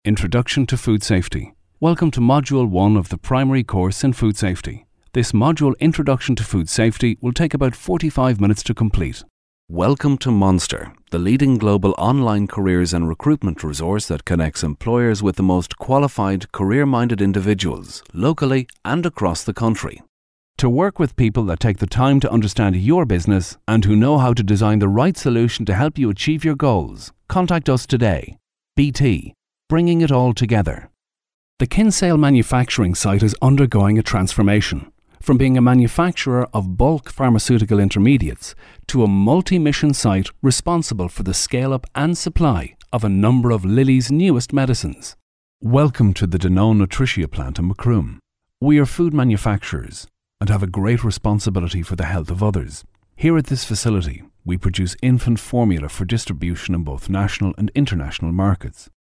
Introduction to Food Safety. Welcome to Module 1 of the primary course in Food Safety. This module, Introduction to Food Safety, will take about 45 minutes to complete. Welcome to Monster, the leading global online careers and recruitment resource that connects employers with the most qualified, career-minded individuals, locally and across the country. To work with people that take the time to understand your business and who know how to design the right solution to help you achieve your goals, contact us today. BT, bringing it all together. The Kinsale manufacturing site is undergoing a transformation. From being a manufacturer of bulk pharmaceutical intermediates to a multi-mission site responsible for the scale-up and supply of a number of Lilly's newest medicines. Welcome to the Danone Nutricia plant in Macroom. We are food manufacturers and have a great responsibility for the health of others. Here at this facility, we produce infant formula for distribution in both national and international markets.